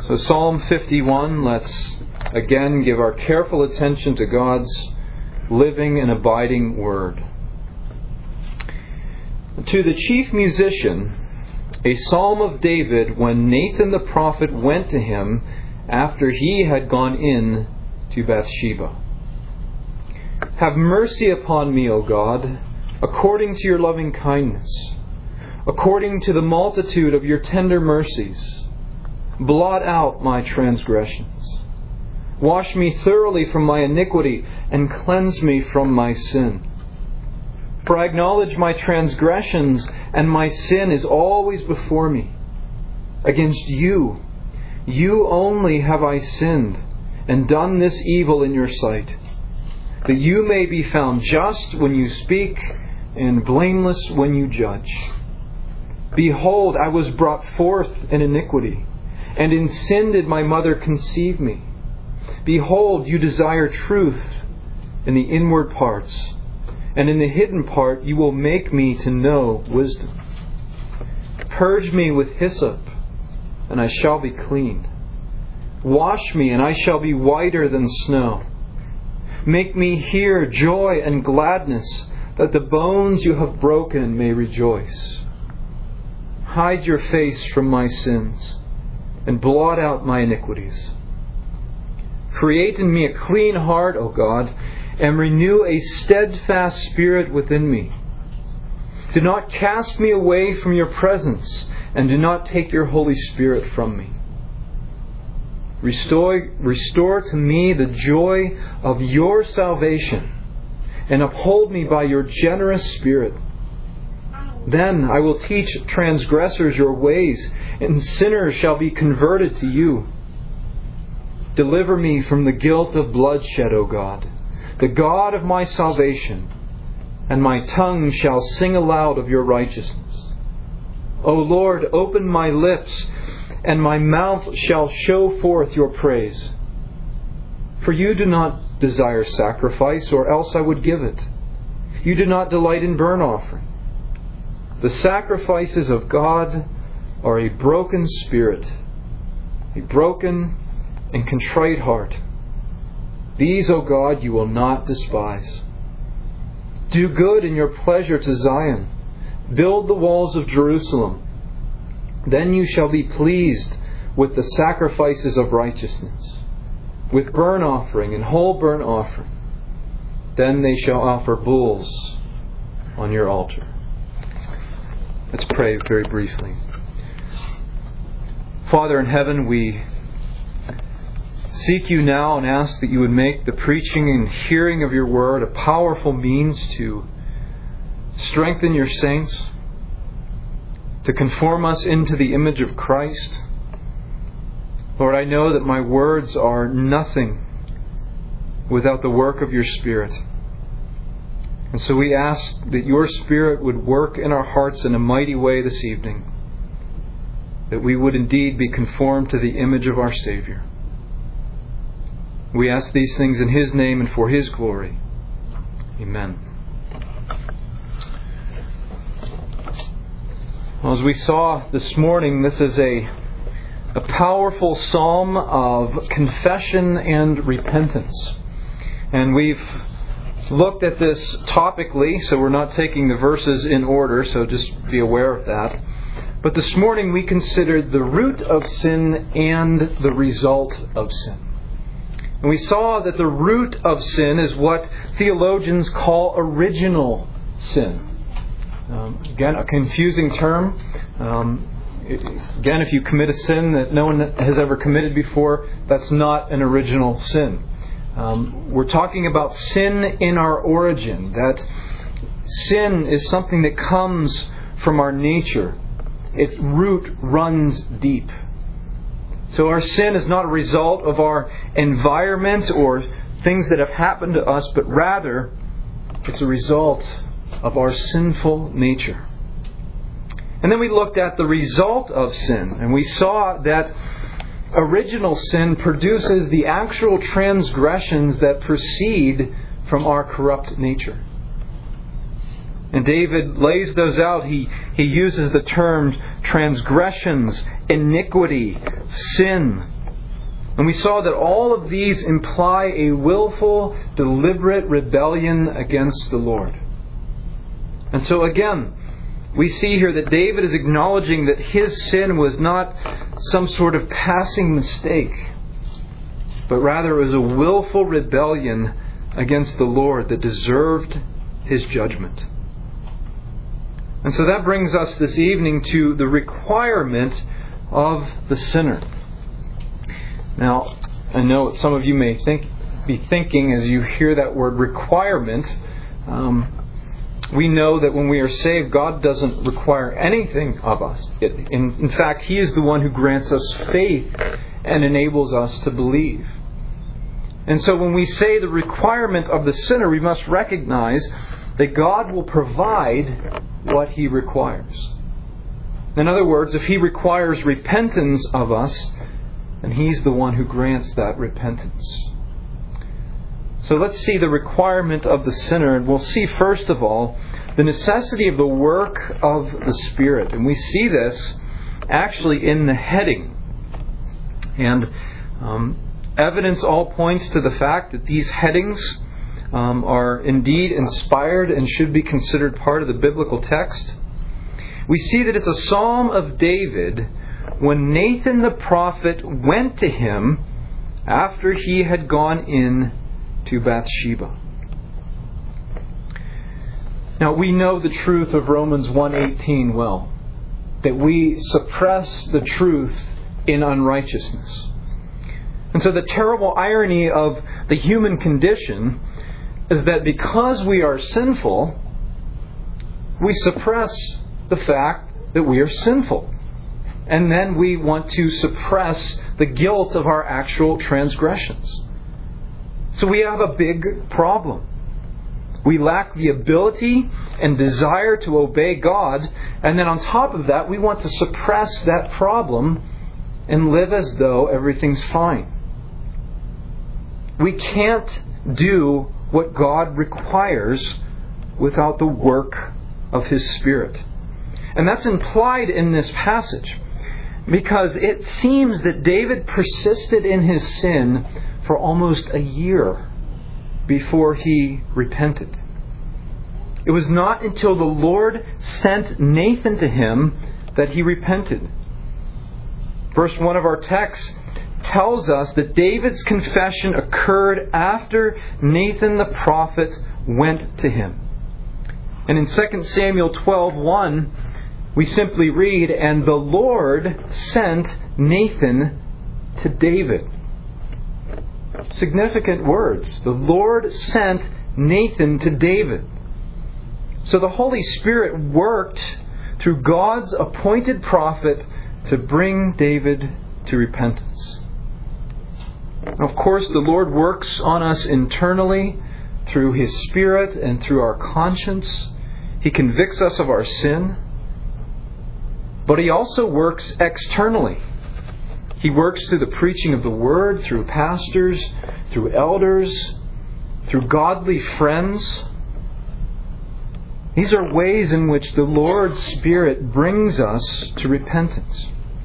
So Psalm 51, let's again give our careful attention to God's living and abiding Word. To the chief musician, a psalm of David when Nathan the prophet went to him after he had gone in to Bathsheba. Have mercy upon me, O God, according to your loving kindness, according to the multitude of your tender mercies. Blot out my transgressions. Wash me thoroughly from my iniquity and cleanse me from my sin. For I acknowledge my transgressions, and my sin is always before me. Against you only have I sinned, and done this evil in your sight, that you may be found just when you speak, and blameless when you judge. Behold, I was brought forth in iniquity, and in sin did my mother conceive me. Behold, you desire truth in the inward parts, and in the hidden part you will make me to know wisdom. Purge me with hyssop, and I shall be clean. Wash me, and I shall be whiter than snow. Make me hear joy and gladness, that the bones you have broken may rejoice. Hide your face from my sins, and blot out my iniquities. Create in me a clean heart, O God, and renew a steadfast spirit within me. Do not cast me away from your presence, and do not take your Holy Spirit from me. Restore to me the joy of your salvation, and uphold me by your generous Spirit. Then I will teach transgressors your ways, and sinners shall be converted to you. Deliver me from the guilt of bloodshed, O God, the God of my salvation, and my tongue shall sing aloud of your righteousness. O Lord, open my lips, and my mouth shall show forth your praise. For you do not desire sacrifice, or else I would give it. You do not delight in burnt offering. The sacrifices of God are a broken spirit, a broken and contrite heart. These, O God, you will not despise. Do good in your pleasure to Zion. Build the walls of Jerusalem. Then you shall be pleased with the sacrifices of righteousness, with burnt offering and whole burnt offering. Then they shall offer bulls on your altar. Let's pray very briefly. Father in heaven, we seek you now and ask that you would make the preaching and hearing of your word a powerful means to strengthen your saints, to conform us into the image of Christ. Lord, I know that my words are nothing without the work of your Spirit. And so we ask that your Spirit would work in our hearts in a mighty way this evening, that we would indeed be conformed to the image of our Savior. We ask these things in His name and for His glory. Amen. Well, as we saw this morning, this is a powerful psalm of confession and repentance. And we've looked at this topically, so we're not taking the verses in order, so just be aware of that. But this morning we considered the root of sin and the result of sin. And we saw that the root of sin is what theologians call original sin. Again, a confusing term. Again, if you commit a sin that no one has ever committed before, that's not an original sin. We're talking about sin in our origin. That sin is something that comes from our nature. Its root runs deep. So our sin is not a result of our environment or things that have happened to us, but rather it's a result of our sinful nature. And then we looked at the result of sin, and we saw that original sin produces the actual transgressions that proceed from our corrupt nature. And David lays those out. He uses the term transgressions, iniquity, sin, And we saw that all of these imply a willful, deliberate rebellion against the Lord. And so again, we see here that David is acknowledging that his sin was not some sort of passing mistake, but rather it was a willful rebellion against the Lord that deserved His judgment. And so that brings us this evening to the requirement of the sinner. Now, I know some of you may be thinking as you hear that word requirement, we know that when we are saved, God doesn't require anything of us. In fact, He is the one who grants us faith and enables us to believe. And so when we say the requirement of the sinner, we must recognize that God will provide what He requires. In other words, if He requires repentance of us, then He's the one who grants that repentance. So let's see the requirement of the sinner, and we'll see first of all the necessity of the work of the Spirit. And we see this actually in the heading. And evidence all points to the fact that these headings are indeed inspired and should be considered part of the biblical text. We see that it's a Psalm of David when Nathan the prophet went to him after he had gone in to Bathsheba. Now we know the truth of Romans 1:18 well, that we suppress the truth in unrighteousness. And so the terrible irony of the human condition is that because we are sinful, we suppress the fact that we are sinful. And then we want to suppress the guilt of our actual transgressions. So we have a big problem. We lack the ability and desire to obey God, and then on top of that, we want to suppress that problem and live as though everything's fine. We can't do what God requires without the work of His Spirit. And that's implied in this passage, because it seems that David persisted in his sin for almost a year before he repented. It was not until the Lord sent Nathan to him that he repented. Verse 1 of our text tells us that David's confession occurred after Nathan the prophet went to him. And in 2 Samuel 12:1, we simply read, "And the Lord sent Nathan to David." Significant words. The Lord sent Nathan to David. So the Holy Spirit worked through God's appointed prophet to bring David to repentance. Of course, the Lord works on us internally through His Spirit and through our conscience. He convicts us of our sin. But He also works externally. He works through the preaching of the Word, through pastors, through elders, through godly friends. These are ways in which the Lord's Spirit brings us to repentance.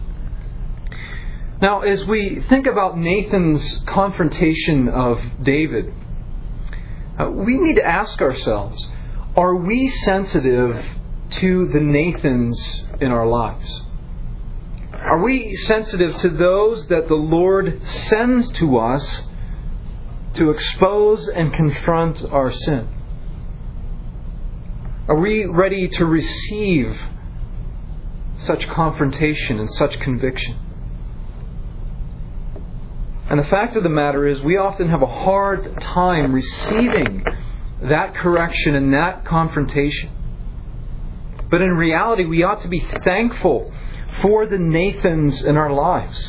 Now, as we think about Nathan's confrontation of David, we need to ask ourselves, are we sensitive to the Nathans in our lives? Are we sensitive to those that the Lord sends to us to expose and confront our sin? Are we ready to receive such confrontation and such conviction? And the fact of the matter is, we often have a hard time receiving that correction and that confrontation. But in reality, we ought to be thankful for the Nathans in our lives.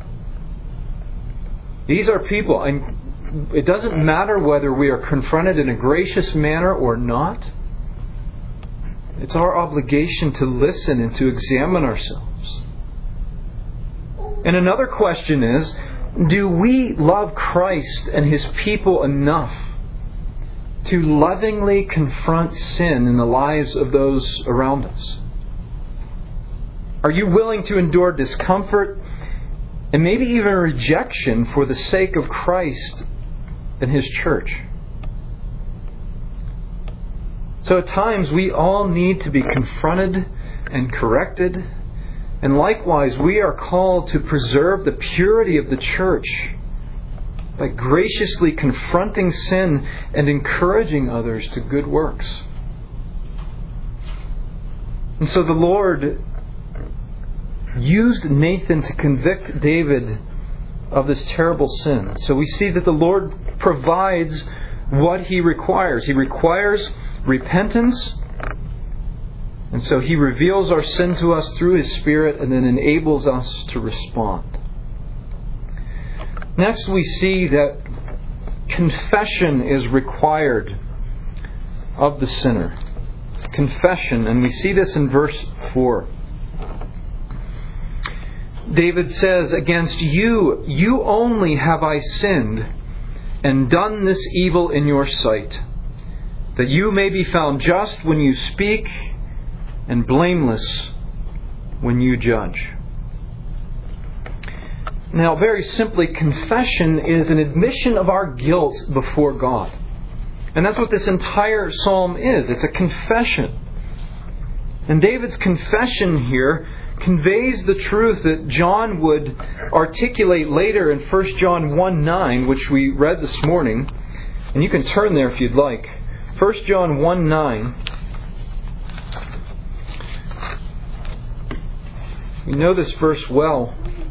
These are people, and it doesn't matter whether we are confronted in a gracious manner or not. It's our obligation to listen and to examine ourselves. And another question is, do we love Christ and His people enough to lovingly confront sin in the lives of those around us? Are you willing to endure discomfort and maybe even rejection for the sake of Christ and His church. So at times we all need to be confronted and corrected, and likewise we are called to preserve the purity of the church by graciously confronting sin and encouraging others to good works. And so the Lord used Nathan to convict David of this terrible sin. So we see that the Lord provides what He requires. He requires repentance, and so He reveals our sin to us through His Spirit and then enables us to respond. Next, we see that confession is required of the sinner. Confession, and we see this in verse 4. David says, "Against you only have I sinned, and done this evil in your sight, that you may be found just when you speak, and blameless when you judge." Now, very simply, confession is an admission of our guilt before God. And that's what this entire psalm is. It's a confession. And David's confession here conveys the truth that John would articulate later in 1 John 1:9, which we read this morning. And you can turn there if you'd like. 1 John 1:9. We know this verse well.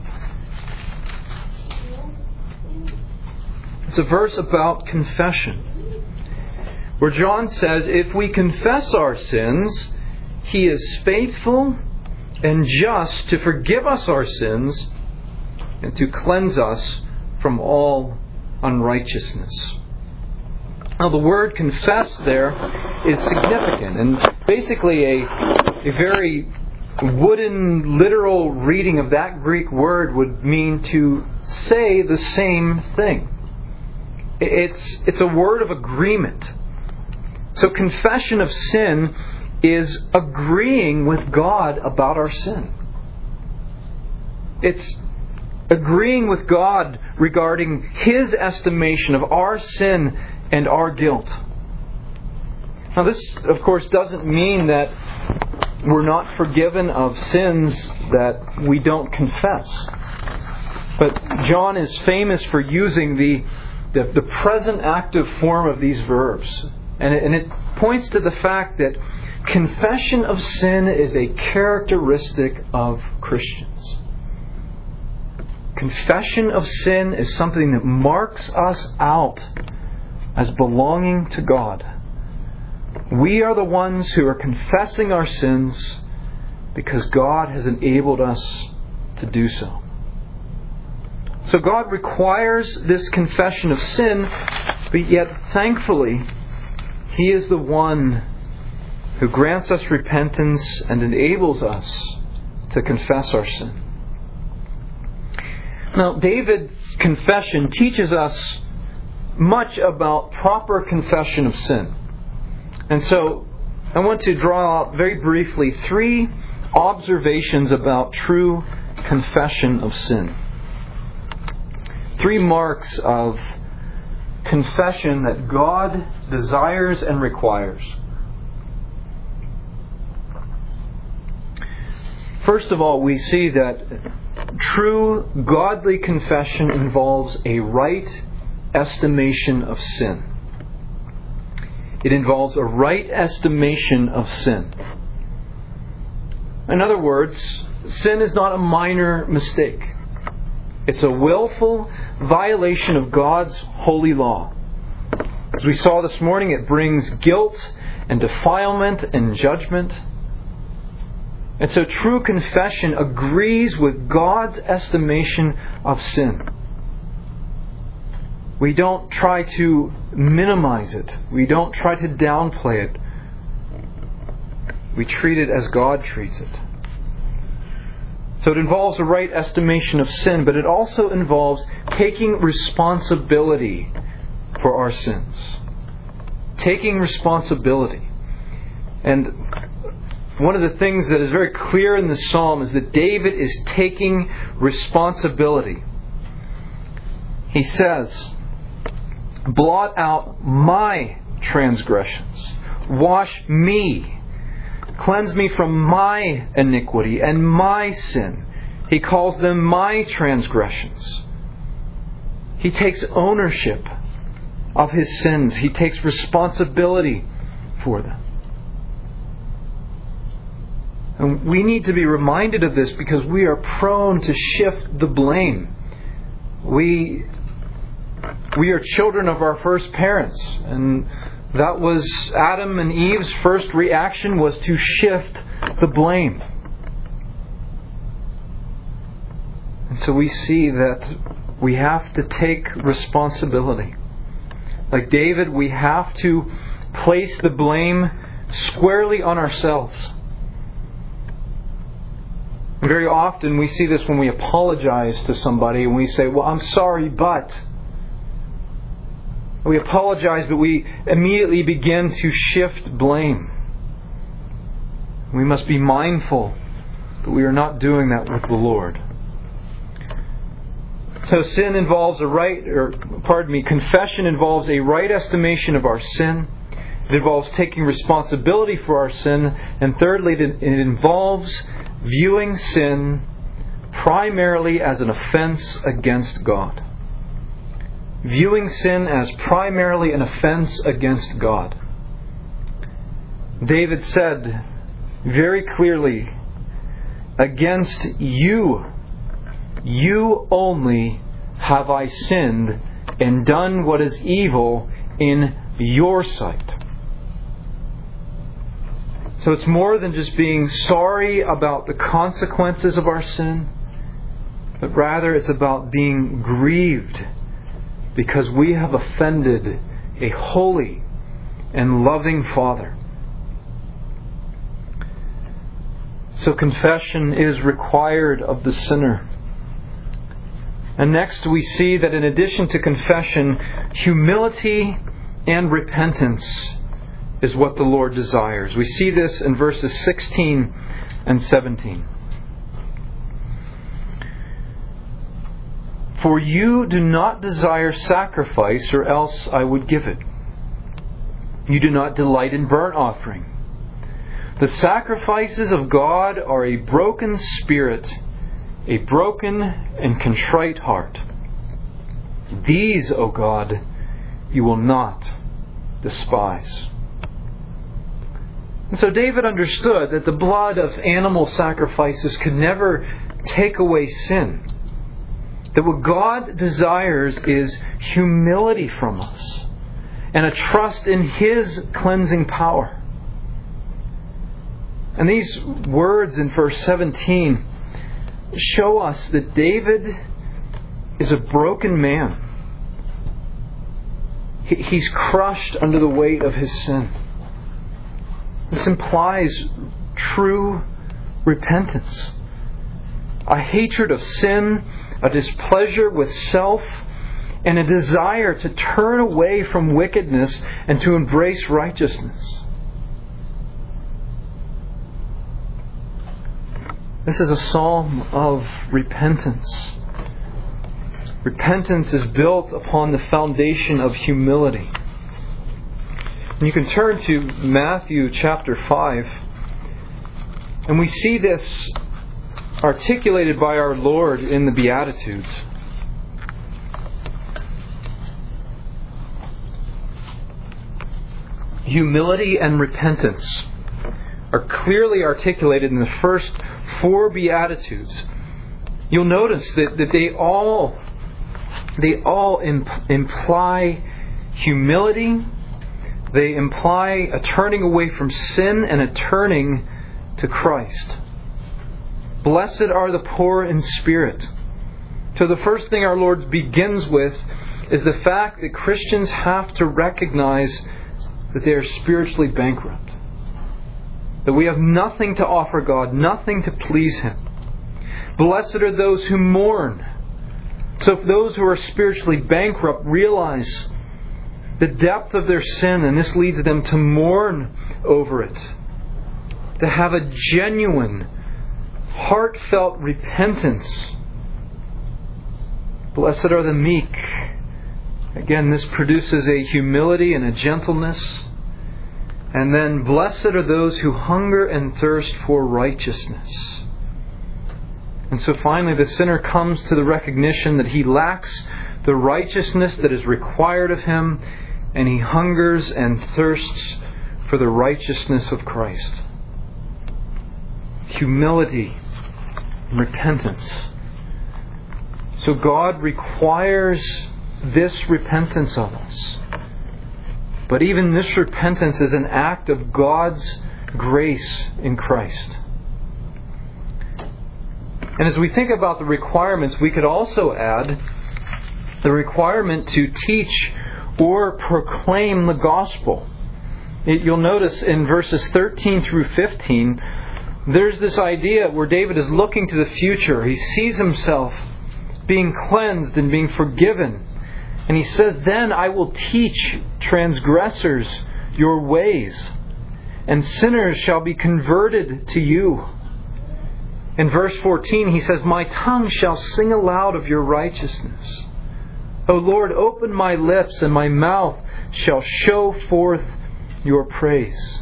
It's a verse about confession, where John says, "If we confess our sins, He is faithful and just to forgive us our sins and to cleanse us from all unrighteousness." Now, the word confess there is significant, and basically a very wooden, literal reading of that Greek word would mean to say the same thing. It's a word of agreement. So confession of sin is agreeing with God about our sin. It's agreeing with God regarding His estimation of our sin and our guilt. Now this, of course, doesn't mean that we're not forgiven of sins that we don't confess. But John is famous for using the present active form of these verbs. And it points to the fact that confession of sin is a characteristic of Christians. Confession of sin is something that marks us out as belonging to God. We are the ones who are confessing our sins because God has enabled us to do so. So God requires this confession of sin, but yet thankfully He is the one who grants us repentance and enables us to confess our sin. Now, David's confession teaches us much about proper confession of sin. And so I want to draw out very briefly 3 observations about true confession of sin. 3 marks of confession that God desires and requires. First of all, we see that true godly confession involves a right estimation of sin. It involves a right estimation of sin. In other words, sin is not a minor mistake. It's a willful violation of God's holy law. As we saw this morning, it brings guilt and defilement and judgment. And so true confession agrees with God's estimation of sin. We don't try to minimize it. We don't try to downplay it. We treat it as God treats it. So it involves a right estimation of sin, but it also involves taking responsibility for our sins. Taking responsibility. And one of the things that is very clear in the psalm is that David is taking responsibility. He says, "Blot out my transgressions. Wash me. Cleanse me from my iniquity and my sin." He calls them my transgressions. He takes ownership of his sins. He takes responsibility for them. And we need to be reminded of this because we are prone to shift the blame. We are children of our first parents, and that was Adam and Eve's first reaction, was to shift the blame. And so we see that we have to take responsibility. Like David, we have to place the blame squarely on ourselves. Very often we see this when we apologize to somebody and we say, "Well, I'm sorry, but..." We apologize, but we immediately begin to shift blame. We must be mindful that we are not doing that with the Lord. So confession involves a right estimation of our sin. It involves taking responsibility for our sin. And thirdly, it involves viewing sin primarily as an offense against God. Viewing sin as primarily an offense against God. David said very clearly, "Against you, you only have I sinned and done what is evil in your sight." So it's more than just being sorry about the consequences of our sin, but rather it's about being grieved because we have offended a holy and loving Father. So confession is required of the sinner. And next we see that in addition to confession, humility and repentance is what the Lord desires. We see this in verses 16 and 17. "For you do not desire sacrifice, or else I would give it. You do not delight in burnt offering. The sacrifices of God are a broken spirit, a broken and contrite heart. These, O God, you will not despise." And so David understood that the blood of animal sacrifices could never take away sin. That what God desires is humility from us and a trust in His cleansing power. And these words in verse 17 show us that David is a broken man. He's crushed under the weight of his sin. This implies true repentance, a hatred of sin, a displeasure with self, and a desire to turn away from wickedness and to embrace righteousness. This is a psalm of repentance. Repentance is built upon the foundation of humility. And you can turn to Matthew chapter 5, and we see this articulated by our Lord in the Beatitudes. Humility and repentance are clearly articulated in the first 4 Beatitudes. You'll notice that they all imply humility. They imply a turning away from sin and a turning to Christ. Blessed are the poor in spirit. So the first thing our Lord begins with is the fact that Christians have to recognize that they are spiritually bankrupt. That we have nothing to offer God, nothing to please Him. Blessed are those who mourn. So if those who are spiritually bankrupt realize the depth of their sin, and this leads them to mourn over it, to have a genuine, heartfelt repentance. Blessed are the meek. Again, this produces a humility and a gentleness. And then, blessed are those who hunger and thirst for righteousness. And so finally, the sinner comes to the recognition that he lacks the righteousness that is required of him, and he hungers and thirsts for the righteousness of Christ. Humility and repentance. So God requires this repentance of us. But even this repentance is an act of God's grace in Christ. And as we think about the requirements, we could also add the requirement to teach or proclaim the gospel. You'll notice in verses 13 through 15, there's this idea where David is looking to the future. He sees himself being cleansed and being forgiven. And he says, "Then I will teach transgressors your ways, and sinners shall be converted to you." In verse 14 he says, "My tongue shall sing aloud of your righteousness. O Lord, open my lips, and my mouth shall show forth your praise."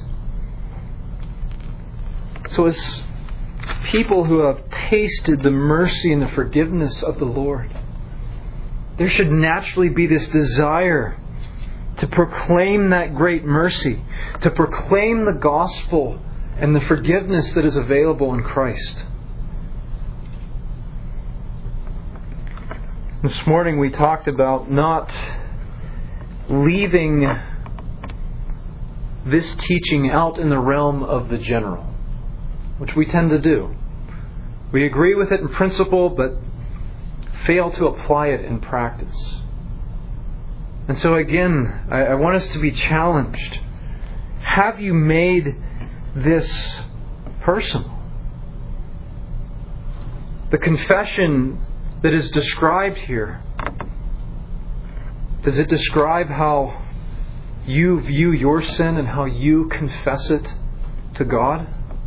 So as people who have tasted the mercy and the forgiveness of the Lord, there should naturally be this desire to proclaim that great mercy, to proclaim the gospel and the forgiveness that is available in Christ. This morning we talked about not leaving this teaching out in the realm of the general, which we tend to do. We agree with it in principle, but fail to apply it in practice. And so again, I want us to be challenged. Have you made this personal? The confession that is described here, does it describe how you view your sin and how you confess it to God?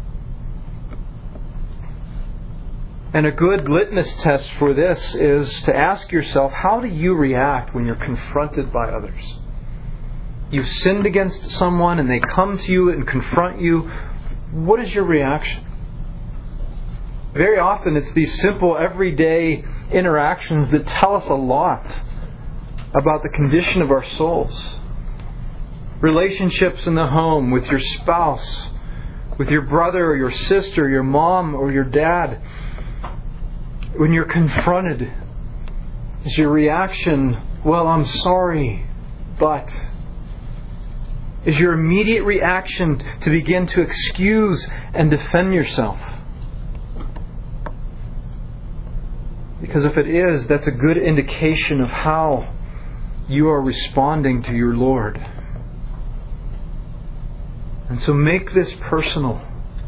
And a good litmus test for this is to ask yourself, how do you react when you're confronted by others? You've sinned against someone and they come to you and confront you. What is your reaction? Very often it's these simple everyday interactions that tell us a lot about the condition of our souls. Relationships in the home, with your spouse, with your brother or your sister, your mom or your dad. When you're confronted, is your reaction, "Well, I'm sorry, but..." Is your immediate reaction to begin to excuse and defend yourself? Because if it is, that's a good indication of how you are responding to your Lord. And so make this personal.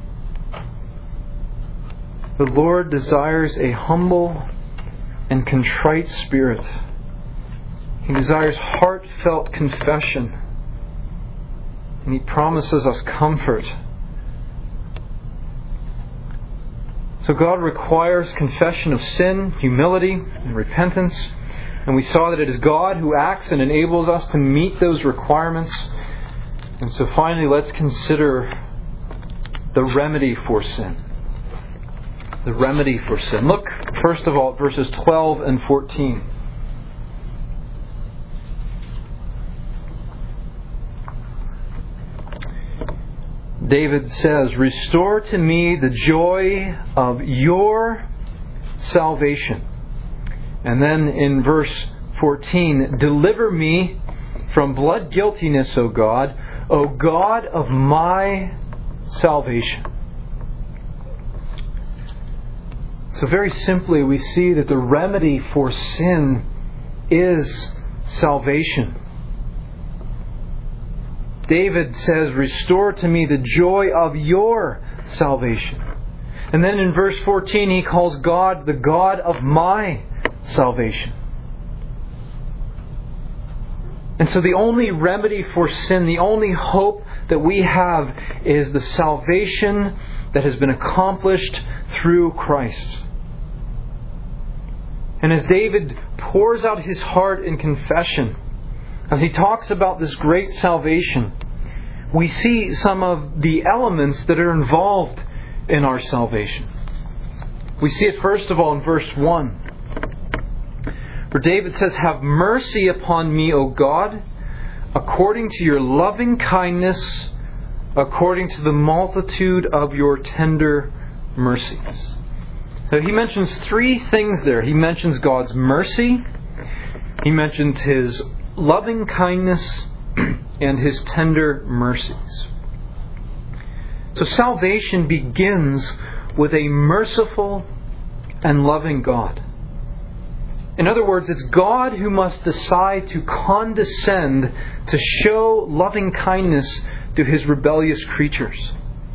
The Lord desires a humble and contrite spirit. He desires heartfelt confession. And He promises us comfort. So God requires confession of sin, humility, and repentance. And we saw that it is God who acts and enables us to meet those requirements. And so finally, let's consider the remedy for sin. The remedy for sin. Look, first of all, at verses 12 and 14. David says, "Restore to me the joy of your salvation." And then in verse 14, "Deliver me from blood guiltiness, O God of my salvation." So very simply, we see that the remedy for sin is salvation. David says, "Restore to me the joy of your salvation." And then in verse 14, he calls God the God of my salvation. And so the only remedy for sin, the only hope that we have is the salvation that has been accomplished through Christ. And as David pours out his heart in confession, as he talks about this great salvation, we see some of the elements that are involved in our salvation. We see it first of all in verse 1, where David says, "Have mercy upon me, O God, according to your loving kindness, according to the multitude of your tender mercies." So he mentions three things there. He mentions God's mercy, he mentions His loving kindness, and His tender mercies. So salvation begins with a merciful and loving God. In other words, it's God who must decide to condescend to show loving kindness to His rebellious creatures.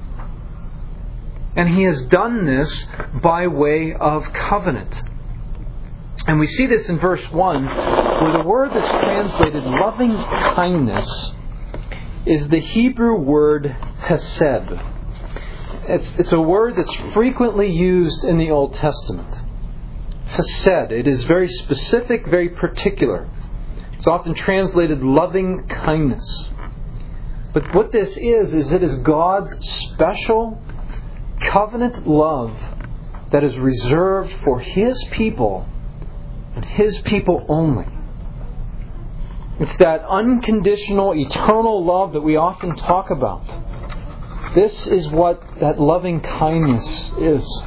And He has done this by way of covenant. And we see this in verse 1, where the word that's translated loving kindness is the Hebrew word hesed. It's a word that's frequently used in the Old Testament. Hesed. It is very specific, very particular. It's often translated loving kindness. But what this is it is God's special covenant love that is reserved for His people and His people only. It's that unconditional, eternal love that we often talk about. This is what that loving kindness is.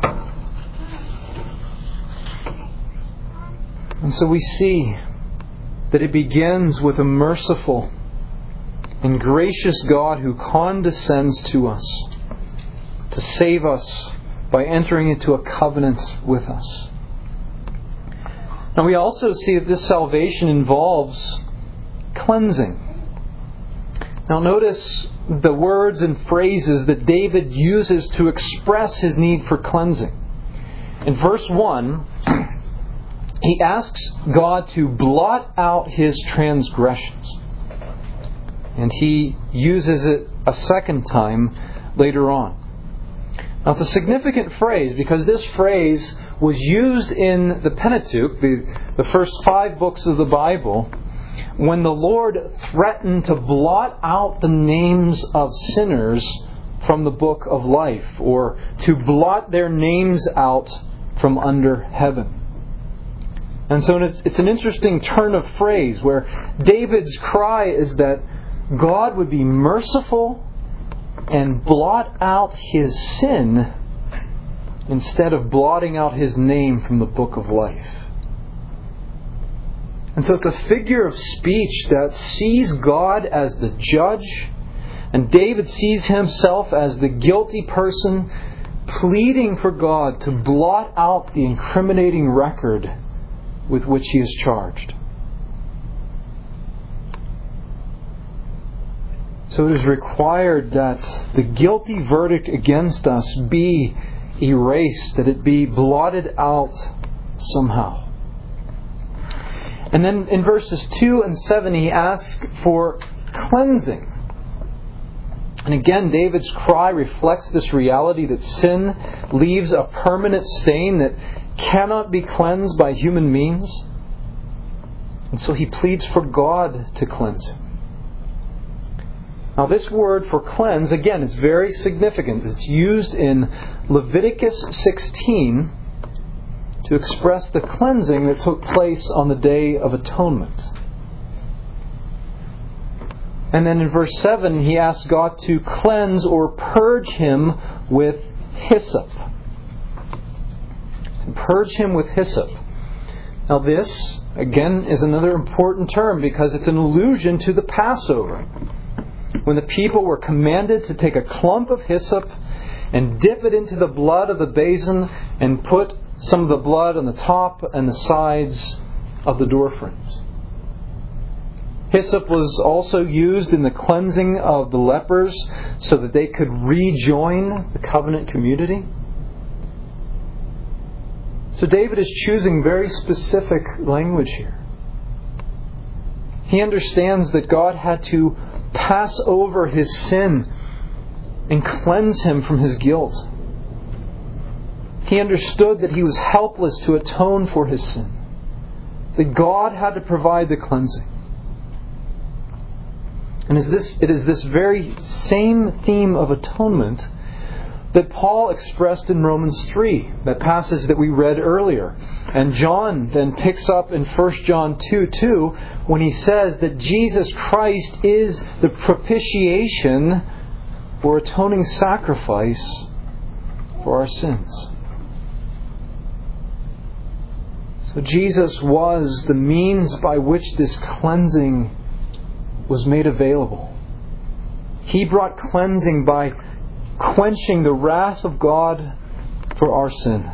And so we see that it begins with a merciful and gracious God who condescends to us to save us by entering into a covenant with us. Now we also see that this salvation involves cleansing. Now notice the words and phrases that David uses to express his need for cleansing. In verse 1, he asks God to blot out his transgressions. And he uses it a second time later on. Now it's a significant phrase because this phrase was used in the Pentateuch, the first 5 books of the Bible, when the Lord threatened to blot out the names of sinners from the book of life, or to blot their names out from under heaven. And so it's an interesting turn of phrase where David's cry is that God would be merciful and blot out his sin instead of blotting out his name from the book of life. And so it's a figure of speech that sees God as the judge, and David sees himself as the guilty person pleading for God to blot out the incriminating record with which he is charged. So it is required that the guilty verdict against us be erased, that it be blotted out somehow. And then in verses 2 and 7 he asks for cleansing. And again, David's cry reflects this reality that sin leaves a permanent stain that cannot be cleansed by human means. And so he pleads for God to cleanse him. Now this word for cleanse, again, is very significant. It's used in Leviticus 16 to express the cleansing that took place on the Day of Atonement. And then in verse 7, he asks God to cleanse or purge him with hyssop. To purge him with hyssop. Now this, again, is another important term because it's an allusion to the Passover, when the people were commanded to take a clump of hyssop and dip it into the blood of the basin and put some of the blood on the top and the sides of the door frames. Hyssop was also used in the cleansing of the lepers so that they could rejoin the covenant community. So David is choosing very specific language here. He understands that God had to pass over his sin and cleanse him from his guilt. He understood that he was helpless to atone for his sin, that God had to provide the cleansing. And it is this very same theme of atonement that Paul expressed in Romans 3, that passage that we read earlier. And John then picks up in 1 John 2:2 when he says that Jesus Christ is the propitiation or atoning sacrifice for our sins. So Jesus was the means by which this cleansing was made available. He brought cleansing by quenching the wrath of God for our sin.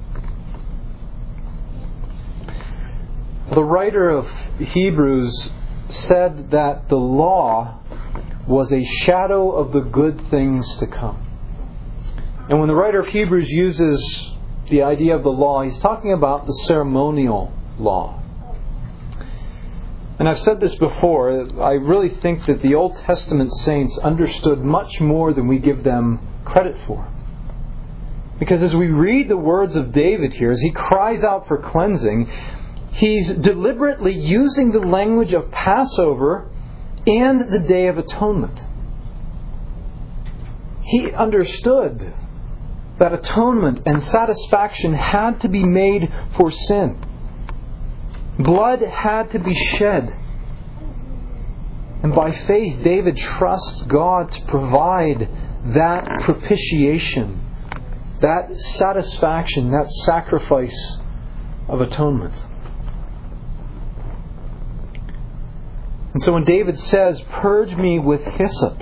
The writer of Hebrews said that the law was a shadow of the good things to come. And when the writer of Hebrews uses the idea of the law, he's talking about the ceremonial law. And I've said this before, I really think that the Old Testament saints understood much more than we give them credit for. Because as we read the words of David here, as he cries out for cleansing, he's deliberately using the language of Passover and the Day of Atonement. He understood that atonement and satisfaction had to be made for sin. Blood had to be shed. And by faith, David trusts God to provide that propitiation, that satisfaction, that sacrifice of atonement. And so when David says, "Purge me with hyssop,"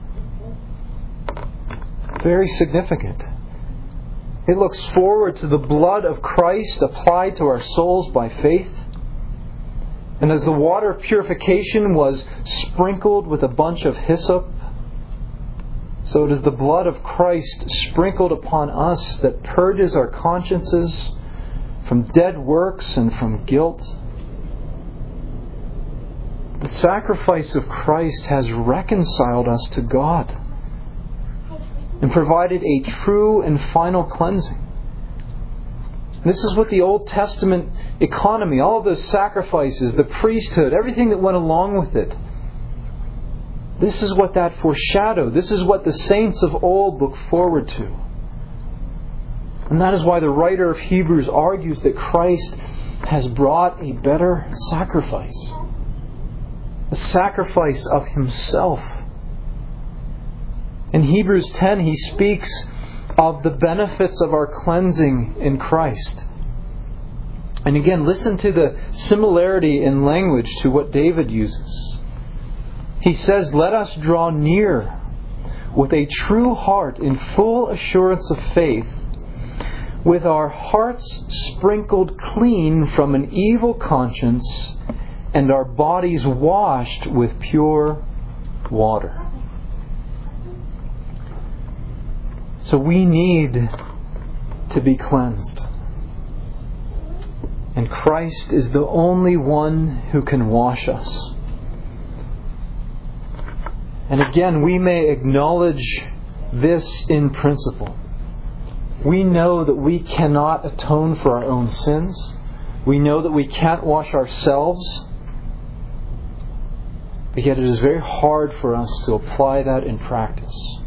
very significant. It looks forward to the blood of Christ applied to our souls by faith. And as the water of purification was sprinkled with a bunch of hyssop, so it is the blood of Christ sprinkled upon us that purges our consciences from dead works and from guilt. The sacrifice of Christ has reconciled us to God and provided a true and final cleansing. This is what the Old Testament economy, all of those sacrifices, the priesthood, everything that went along with it, this is what that foreshadowed. This is what the saints of old looked forward to. And that is why the writer of Hebrews argues that Christ has brought a better sacrifice. A sacrifice of Himself. In Hebrews 10, he speaks of the benefits of our cleansing in Christ. And again, listen to the similarity in language to what David uses. He says, "Let us draw near with a true heart in full assurance of faith, with our hearts sprinkled clean from an evil conscience and our bodies washed with pure water." So we need to be cleansed. And Christ is the only one who can wash us. And again, we may acknowledge this in principle. We know that we cannot atone for our own sins. We know that we can't wash ourselves. But yet it is very hard for us to apply that in practice.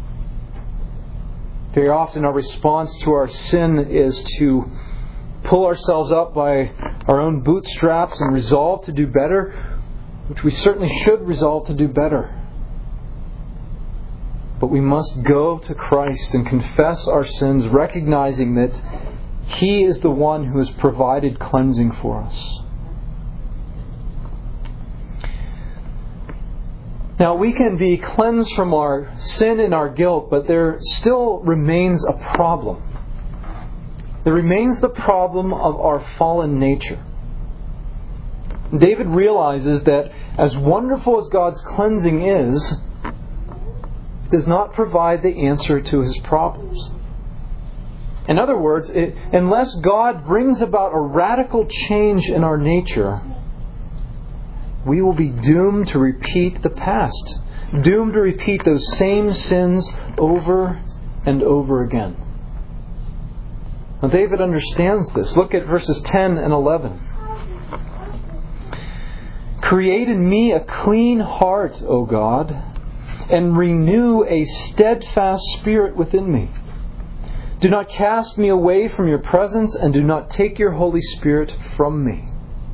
Very often our response to our sin is to pull ourselves up by our own bootstraps and resolve to do better, which we certainly should resolve to do better. But we must go to Christ and confess our sins, recognizing that He is the one who has provided cleansing for us. Now, we can be cleansed from our sin and our guilt, but there still remains a problem. There remains the problem of our fallen nature. David realizes that as wonderful as God's cleansing is, it does not provide the answer to his problems. In other words, unless God brings about a radical change in our nature, we will be doomed to repeat the past. Doomed to repeat those same sins over and over again. Now David understands this. Look at verses 10 and 11. Create in me a clean heart, O God, and renew a steadfast spirit within me. Do not cast me away from your presence, and do not take your Holy Spirit from me.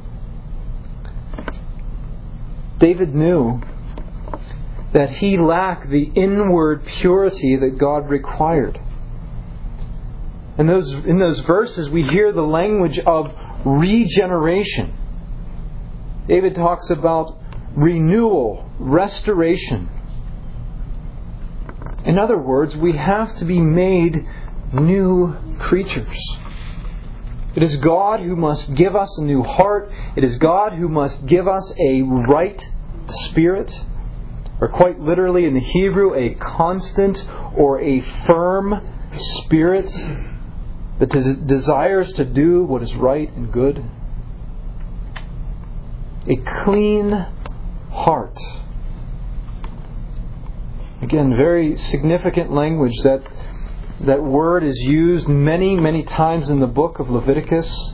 David knew that he lacked the inward purity that God required. And in those verses we hear the language of regeneration. David talks about renewal, restoration. In other words, we have to be made new creatures. It is God who must give us a new heart. It is God who must give us a right spirit, or quite literally in the Hebrew, a constant or a firm spirit that desires to do what is right and good. A clean heart. Again, very significant language. That word is used many, many times in the book of Leviticus.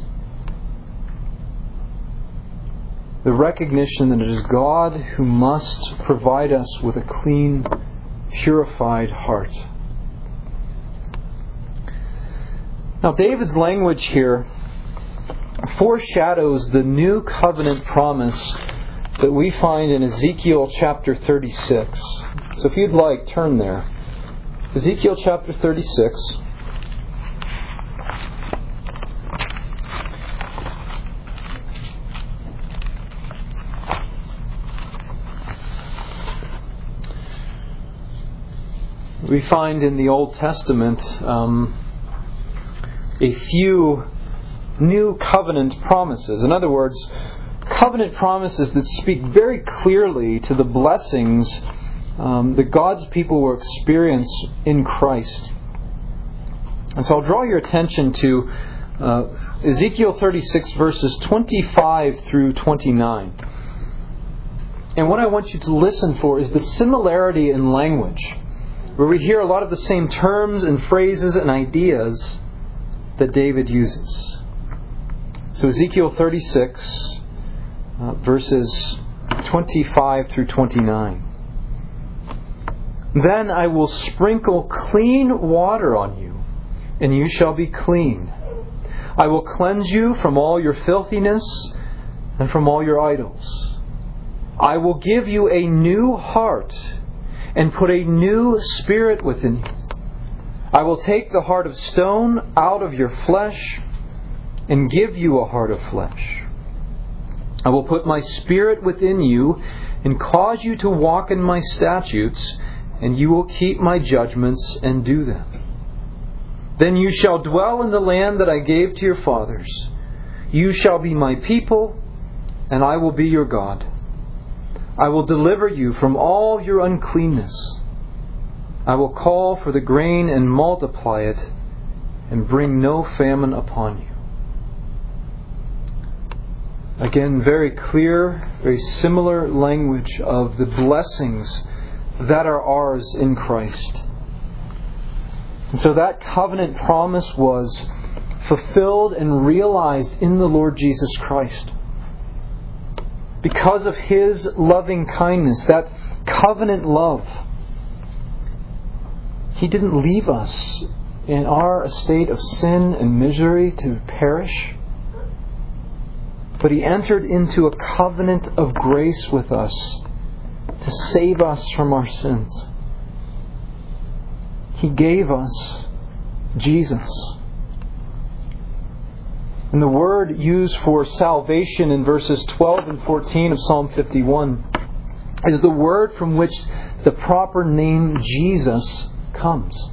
The recognition that it is God who must provide us with a clean, purified heart. Now, David's language here foreshadows the new covenant promise that we find in Ezekiel chapter 36. So if you'd like, turn there. Ezekiel chapter 36. We find in the Old Testament a few new covenant promises. In other words, covenant promises that speak very clearly to the blessings that God's people will experience in Christ. And so I'll draw your attention to Ezekiel 36 verses 25 through 29. And what I want you to listen for is the similarity in language, where we hear a lot of the same terms and phrases and ideas that David uses. So Ezekiel 36 verses 25 through 29. Then I will sprinkle clean water on you, and you shall be clean. I will cleanse you from all your filthiness and from all your idols. I will give you a new heart and put a new spirit within you. I will take the heart of stone out of your flesh and give you a heart of flesh. I will put my spirit within you and cause you to walk in my statutes, and you will keep my judgments and do them. Then you shall dwell in the land that I gave to your fathers. You shall be my people, and I will be your God. I will deliver you from all your uncleanness. I will call for the grain and multiply it, and bring no famine upon you. Again, very clear, very similar language of the blessings that are ours in Christ. And so that covenant promise was fulfilled and realized in the Lord Jesus Christ. Because of His loving kindness, that covenant love, He didn't leave us in our estate of sin and misery to perish, but He entered into a covenant of grace with us to save us from our sins. He gave us Jesus. And the word used for salvation in verses 12 and 14 of Psalm 51 is the word from which the proper name Jesus comes.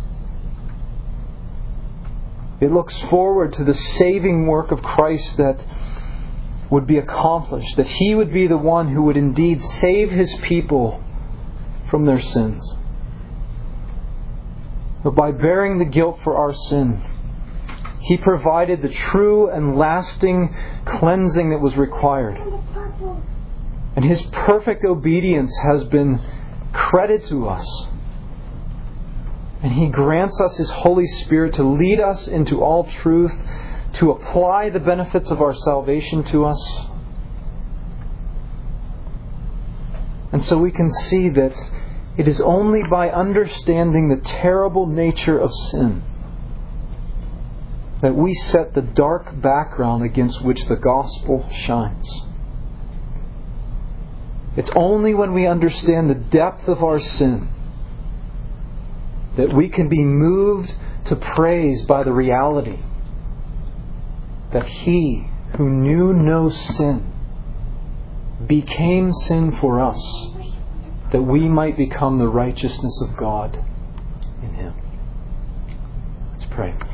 It looks forward to the saving work of Christ that would be accomplished, that He would be the one who would indeed save His people from their sins. But by bearing the guilt for our sin, He provided the true and lasting cleansing that was required. And His perfect obedience has been credited to us. And He grants us His Holy Spirit to lead us into all truth, to apply the benefits of our salvation to us. And so we can see that it is only by understanding the terrible nature of sin that we set the dark background against which the gospel shines. It's only when we understand the depth of our sin that we can be moved to praise by the reality that He who knew no sin became sin for us, that we might become the righteousness of God in Him. Let's pray.